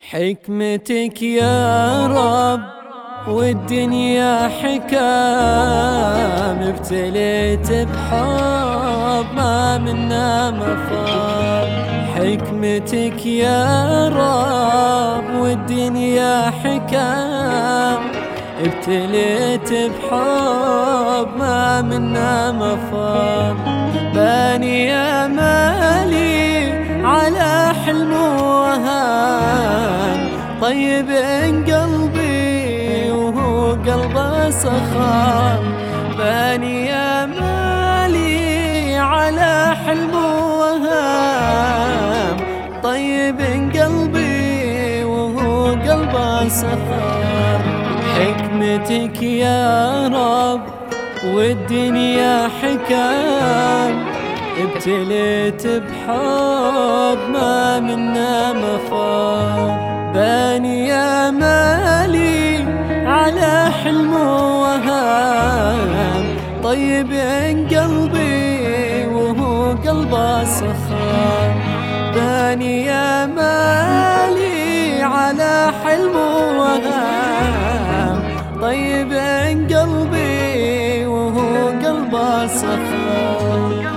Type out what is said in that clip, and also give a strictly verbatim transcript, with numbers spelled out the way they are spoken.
حكمتك يا رب والدنيا حكام، ابتليت بحب ما منا مفر. حكمتك يا رب والدنيا حكام، ابتليت بحب ما منا مفر. باني امالي على حلم وهان، طيب قلبي وهو قلبه سخر. باني امالي على حلم وهام، طيب قلبي وهو قلبه سخر. حكمتك يا رب والدنيا حكام، ابتليت بحب ما منا مفر. باني امالي على حلم وهام، طيب قلبي وهو قلبه سخر. باني امالي على حلم وهام، طيب قلبي وهو قلبه سخر.